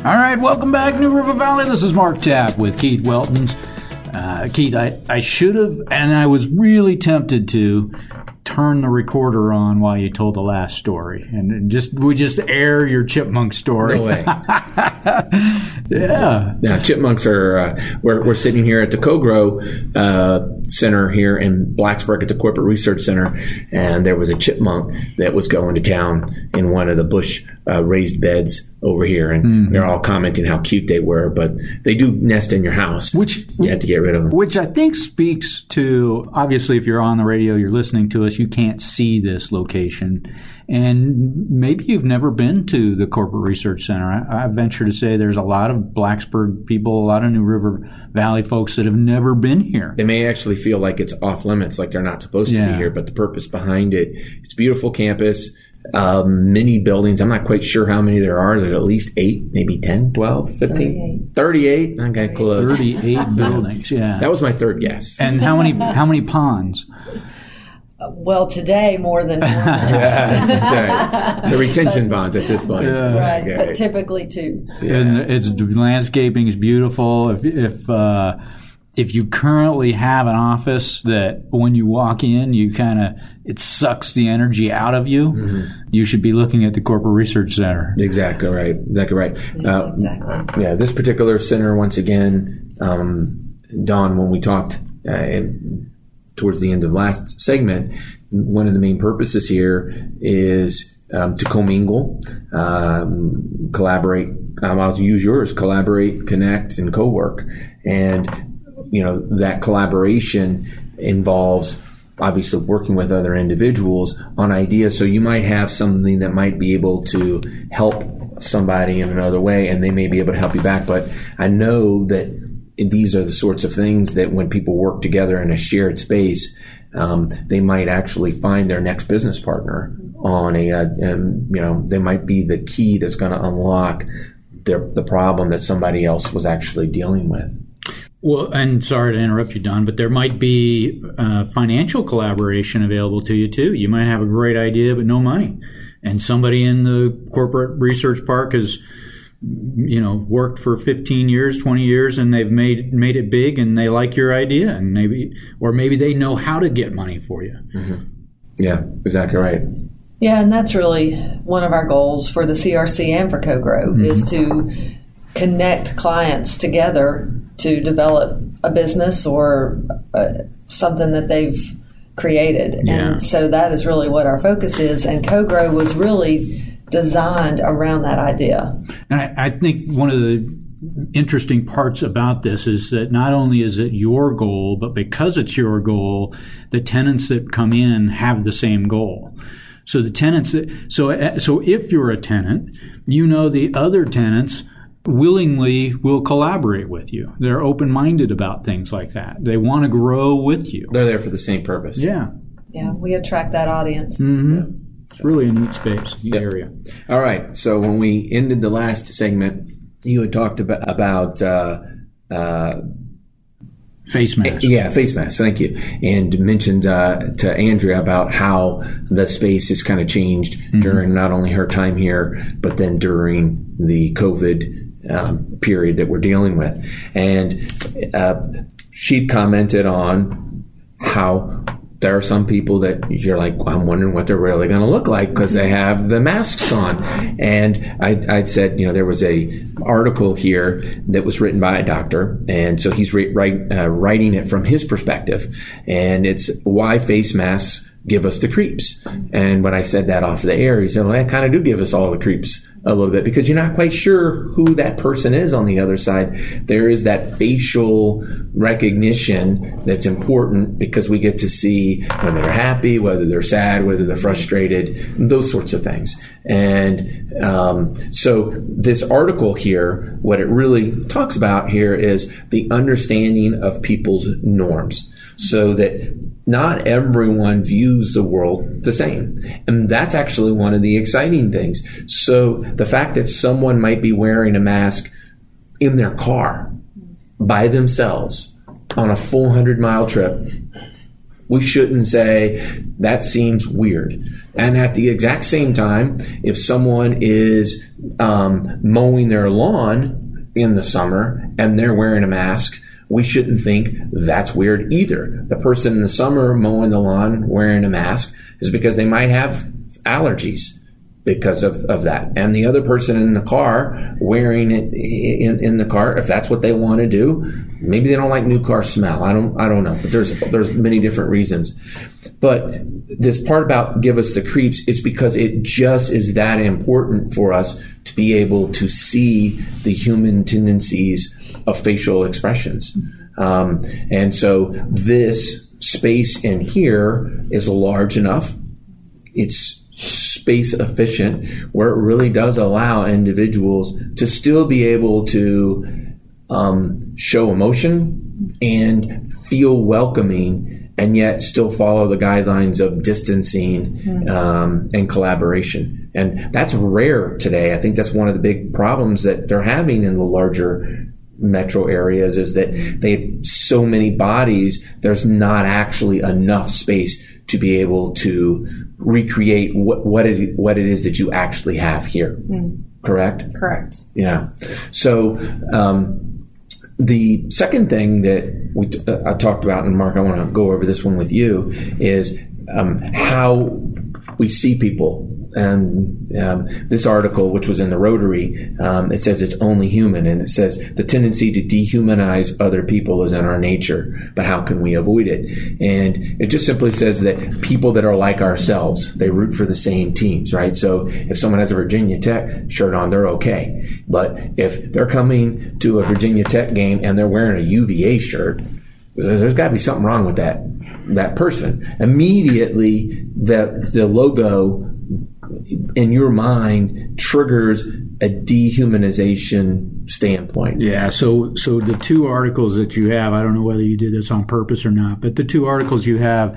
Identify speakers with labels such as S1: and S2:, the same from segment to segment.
S1: All right, welcome back, New River Valley. This is Mark Tapp with Keith Weltons. Keith, I should have, and I was really tempted to turn the recorder on while you told the last story, and we just air your chipmunk story.
S2: No way.
S1: Yeah.
S2: Now, chipmunks are, we're sitting here at the Co-Grow Center here in Blacksburg at the Corporate Research Center, and there was a chipmunk that was going to town in one of the bush raised beds over here, and they're all commenting how cute they were, but they do nest in your house. Which you have to get rid of them.
S1: Which I think speaks to, obviously, if you're on the radio, you're listening to us, you can't see this location. And maybe you've never been to the Corporate Research Center. I venture to say there's a lot of Blacksburg people, a lot of New River Valley folks that have never been here.
S2: They may actually feel like it's off limits, like they're not supposed to be here, but the purpose behind it, it's a beautiful campus. Many buildings. I'm not quite sure how many there are. There's at least 8, maybe 10, 12, 15, 38. I got close.
S1: 38 buildings, yeah.
S2: That was my third guess.
S1: And how many ponds?
S3: Well, today more than one.
S2: Yeah, that's right. The retention bonds at this point.
S3: Right, okay. But typically 2.
S1: Yeah. And it's landscaping is beautiful. If you currently have an office that when you walk in, it sucks the energy out of you, you should be looking at the Corporate Research Center.
S2: Exactly right.
S3: Exactly.
S2: Yeah, this particular center, once again, Dawn, when we talked towards the end of last segment, one of the main purposes here is to commingle, collaborate. I'll use yours, collaborate, connect, and co-work. And that collaboration involves obviously working with other individuals on ideas. So you might have something that might be able to help somebody in another way, and they may be able to help you back. But I know that these are the sorts of things that when people work together in a shared space, they might actually find their next business partner on they might be the key that's going to unlock the problem that somebody else was actually dealing with.
S1: Well, and sorry to interrupt you, Don, but there might be financial collaboration available to you, too. You might have a great idea, but no money. And somebody in the Corporate Research Park has, worked for 15 years, 20 years, and they've made it big, and they like your idea, and maybe they know how to get money for you.
S2: Mm-hmm. Yeah, exactly right.
S3: Yeah, and that's really one of our goals for the CRC and for Co-Grow is to connect clients together to develop a business or something that they've created.
S1: Yeah.
S3: And so that is really what our focus is. And Co-Grow was really designed around that idea.
S1: And I think one of the interesting parts about this is that not only is it your goal, but because it's your goal, the tenants that come in have the same goal. So the tenants, so if you're a tenant, the other tenants willingly will collaborate with you. They're open-minded about things like that. They want to grow with you.
S2: They're there for the same purpose.
S1: Yeah.
S3: Yeah, we attract that audience.
S1: Mm-hmm. Yeah. It's really a neat space, neat area.
S2: All right. So when we ended the last segment, you had talked about
S1: face masks.
S2: Yeah, face masks. Thank you. And mentioned to Andrea about how the space has kind of changed during not only her time here, but then during the COVID period that we're dealing with. And she commented on how there are some people that you're like, I'm wondering what they're really going to look like because they have the masks on. And I'd said, there was a article here that was written by a doctor, and so he's writing it from his perspective, and it's why face masks give us the creeps. And when I said that off the air, he said, well, they kind of do give us all the creeps a little bit because you're not quite sure who that person is on the other side. There is that facial recognition that's important because we get to see when they're happy, whether they're sad, whether they're frustrated, those sorts of things. And so this article here, what it really talks about here is the understanding of people's norms, so that not everyone views the world the same. And that's actually one of the exciting things. So the fact that someone might be wearing a mask in their car by themselves on a full 100-mile trip We shouldn't say, that seems weird. And at the exact same time, if someone is mowing their lawn in the summer and they're wearing a mask, we shouldn't think that's weird either. The person in the summer mowing the lawn wearing a mask is because they might have allergies because of that. And the other person in the car wearing it in the car, if that's what they want to do, maybe they don't like new car smell. I don't know. But there's many different reasons. But this part about give us the creeps is because it just is that important for us to be able to see the human tendencies of facial expressions. And so this space in here is large enough. It's space efficient, where it really does allow individuals to still be able to show emotion and feel welcoming, and yet still follow the guidelines of distancing and collaboration. And that's rare today. I think that's one of the big problems that they're having in the larger metro areas, is that they have so many bodies, there's not actually enough space to be able to recreate what it is that you actually have here. Correct?
S4: Correct.
S2: Yeah. So the second thing that I talked about, and Mark, I want to go over this one with you, is how we see people. And this article, which was in the Rotary, it says it's only human, and it says the tendency to dehumanize other people is in our nature, but how can we avoid it? And it just simply says that people that are like ourselves, they root for the same teams, right? So if someone has a Virginia Tech shirt on, they're okay. But if they're coming to a Virginia Tech game and they're wearing a UVA shirt, there's got to be something wrong with that person. Immediately, the logo in your mind triggers a dehumanization standpoint.
S1: Yeah, so the two articles that you have, I don't know whether you did this on purpose or not, but the two articles you have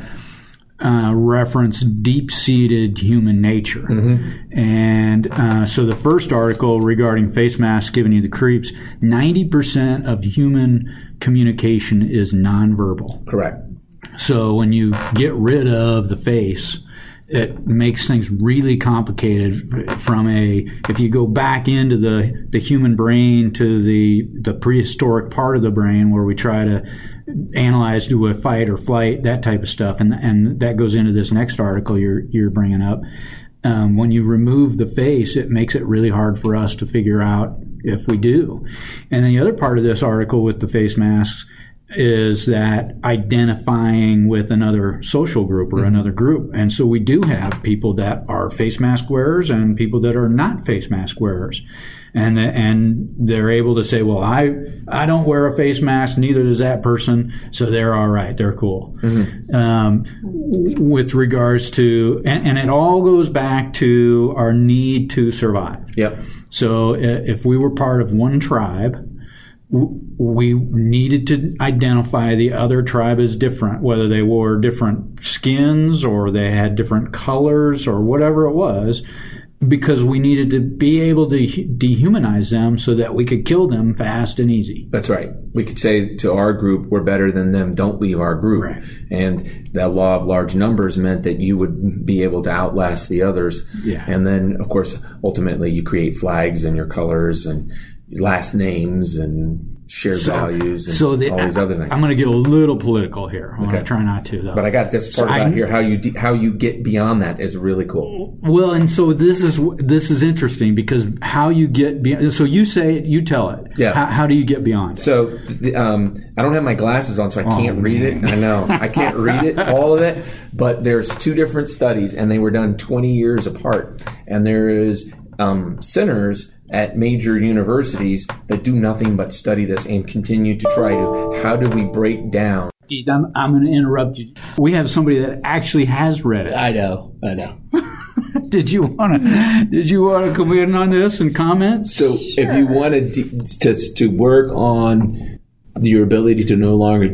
S1: reference deep-seated human nature. Mm-hmm. And so the first article regarding face masks giving you the creeps, 90% of human communication is nonverbal.
S2: Correct.
S1: So when you get rid of the face, it makes things really complicated if you go back into the human brain to the prehistoric part of the brain where we try to analyze, do a fight or flight, that type of stuff. And that goes into this next article you're bringing up. When you remove the face, it makes it really hard for us to figure out if we do. And then the other part of this article with the face masks is that identifying with another social group or another group. And so we do have people that are face mask wearers and people that are not face mask wearers. And they're able to say, well, I don't wear a face mask, neither does that person, so they're all right, they're cool. Mm-hmm. With regards to, and it all goes back to our need to survive.
S2: Yep.
S1: So if we were part of one tribe, we needed to identify the other tribe as different, whether they wore different skins or they had different colors or whatever it was, because we needed to be able to dehumanize them so that we could kill them fast and easy.
S2: That's right. We could say to our group, we're better than them, don't leave our group.
S1: Right.
S2: And that law of large numbers meant that you would be able to outlast the others.
S1: Yeah.
S2: And then, of course, ultimately you create flags and your colors and last names and shared values and all these other things.
S1: I'm going to get a little political here. I'm going to try not to, though.
S2: But I got this part about here. How you get beyond that is really cool.
S1: Well, and so this is interesting because how you get beyond. So you say it, you tell it.
S2: Yeah.
S1: How do you get beyond it?
S2: So I don't have my glasses on, so I can't read it. I know I can't read it, all of it. But there's two different studies, and they were done 20 years apart. And there is centers at major universities that do nothing but study this and continue to try to, how do we break down?
S1: I'm going to interrupt you. We have somebody that actually has read it.
S2: I know.
S1: Did you want to come in on this and comment?
S2: So if you wanted to work on your ability to no longer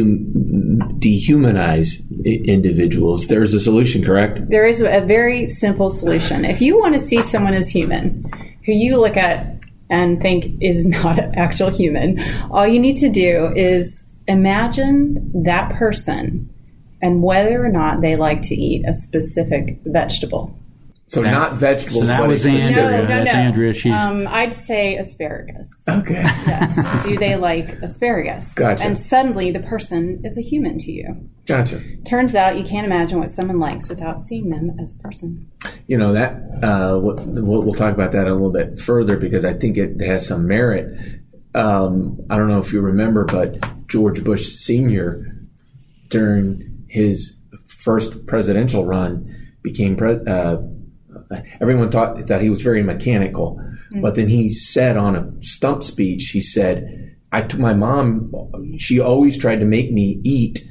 S2: dehumanize individuals, there's a solution, correct?
S4: There is a very simple solution. If you want to see someone as human, who you look at and think is not an actual human, all you need to do is imagine that person and whether or not they like to eat a specific vegetable.
S2: So not vegetables.
S1: So that
S2: but
S1: was
S2: it's
S1: Andrea.
S4: No.
S1: That's Andrea. She's
S4: I'd say asparagus.
S2: Okay.
S4: Yes. Do they like asparagus?
S2: Gotcha.
S4: And suddenly the person is a human to you.
S2: Gotcha.
S4: Turns out you can't imagine what someone likes without seeing them as a person.
S2: You know, that we'll talk about that a little bit further because I think it has some merit. I don't know if you remember, but George Bush Sr., during his first presidential run, became everyone thought he was very mechanical. Mm-hmm. But then he said on a stump speech, he said, my mom, she always tried to make me eat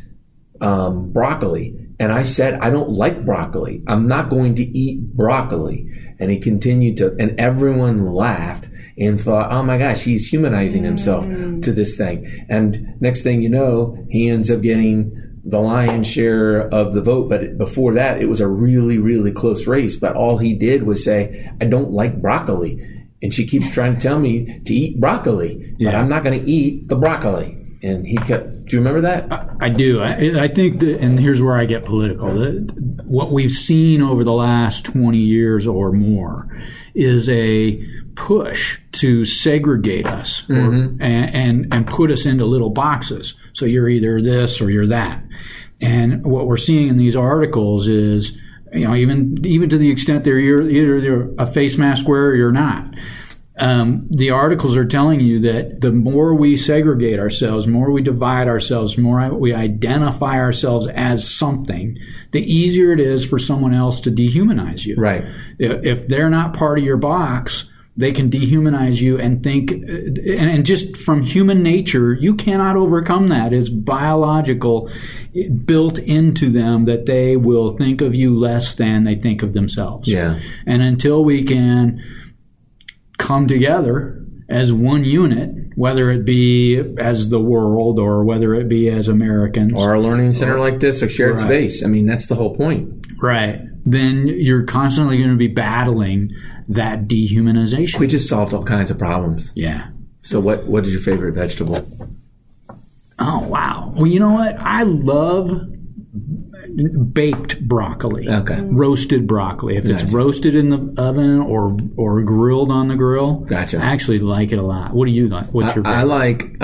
S2: broccoli. And I said, I don't like broccoli. I'm not going to eat broccoli. And he continued to, and everyone laughed and thought, oh my gosh, he's humanizing himself to this thing. And next thing you know, he ends up getting the lion's share of the vote. But before that, it was a really, really close race. But all he did was say, I don't like broccoli. And she keeps trying to tell me to eat broccoli, but I'm not going to eat the broccoli. And he kept, do you remember that?
S1: I do. I think that, and here's where I get political. What we've seen over the last 20 years or more is a push to segregate us and put us into little boxes. So you're either this or you're that. And what we're seeing in these articles is, you know, even to the extent that you're either a face mask wearer or you're not. The articles are telling you that the more we segregate ourselves, more we divide ourselves, more we identify ourselves as something, the easier it is for someone else to dehumanize you.
S2: Right.
S1: If they're not part of your box, they can dehumanize you and think, and just from human nature, you cannot overcome that. It's biological, built into them that they will think of you less than they think of themselves.
S2: Yeah.
S1: And until we can come together as one unit, whether it be as the world or whether it be as Americans.
S2: Or a learning center like this, a shared space. I mean, that's the whole point.
S1: Right. Then you're constantly going to be battling that dehumanization.
S2: We just solved all kinds of problems.
S1: Yeah.
S2: So what is your favorite vegetable?
S1: Oh, wow. Well, you know what? I love baked broccoli.
S2: Okay.
S1: Roasted broccoli. If it's roasted in the oven or grilled on the grill,
S2: gotcha.
S1: I actually like it a lot. What do you like? What's your favorite?
S2: I like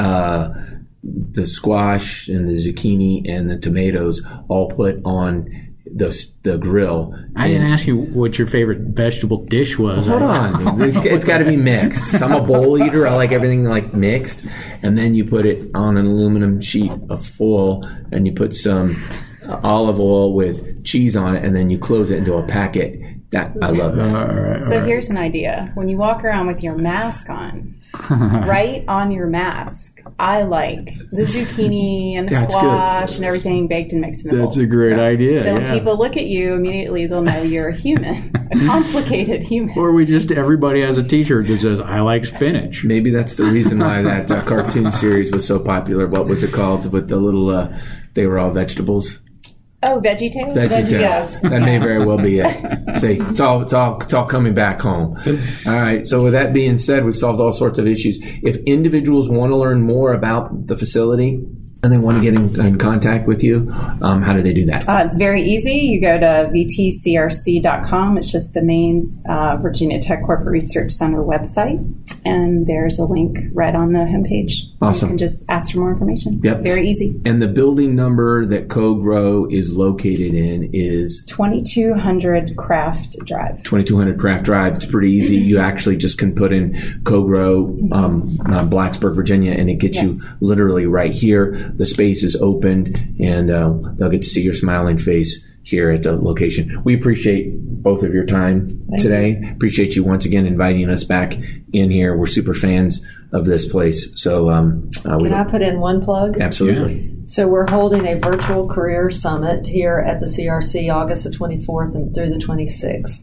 S2: the squash and the zucchini and the tomatoes all put on the grill.
S1: I didn't ask you what your favorite vegetable dish was.
S2: Hold on. It's got to be mixed. I'm a bowl eater. I like everything like mixed. And then you put it on an aluminum sheet of foil and you put some olive oil with cheese on it and then you close it into a packet. That I love that.
S4: So here's an idea. When you walk around with your mask on, right on your mask, I like the zucchini and the squash and everything baked and mixed in a bowl.
S1: That's a great idea.
S4: So when people look at you, immediately they'll know you're a human, a complicated human.
S1: Or everybody has a T-shirt that says, I like spinach.
S2: Maybe that's the reason why that cartoon series was so popular. What was it called? With the little, they were all vegetables.
S4: Oh, VeggieTales?
S3: Yes.
S2: That may very well be it. See, it's all coming back home. All right. So with that being said, we've solved all sorts of issues. If individuals want to learn more about the facility and they want to get in contact with you, how do they do that?
S4: It's very easy. You go to vtcrc.com. It's just the main Virginia Tech Corporate Research Center website. And there's a link right on the homepage.
S2: Awesome.
S4: You can just ask for more information.
S2: Yep.
S4: It's very easy.
S2: And the building number that CoGrow is located in is
S4: 2200 Craft Drive.
S2: 2200 Craft Drive. It's pretty easy. You actually just can put in CoGrow, Blacksburg, Virginia, and it gets you literally right here. The space is opened, and they'll get to see your smiling face here at the location. We appreciate both of your time today. Appreciate you once again inviting us back in here. We're super fans of this place. So
S3: can I put in one plug?
S2: Absolutely.
S3: Yeah. So we're holding a virtual career summit here at the CRC August the 24th and through the 26th.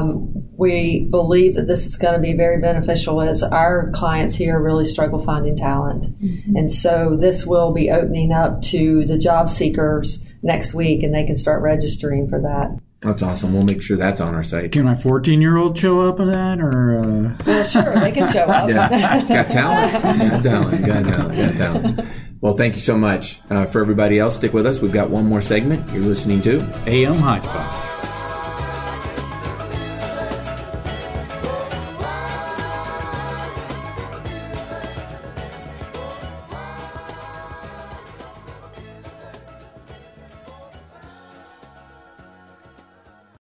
S3: We believe that this is going to be very beneficial as our clients here really struggle finding talent. Mm-hmm. And so this will be opening up to the job seekers next week, and they can start registering for that.
S2: That's awesome. We'll make sure that's on our site.
S1: Can my 14-year-old show up in that, or?
S3: Well, sure, they can show up.
S2: Yeah, got talent. Got talent. Well, thank you so much. For everybody else, stick with us. We've got one more segment. You're listening to
S1: AM Hodgepodge.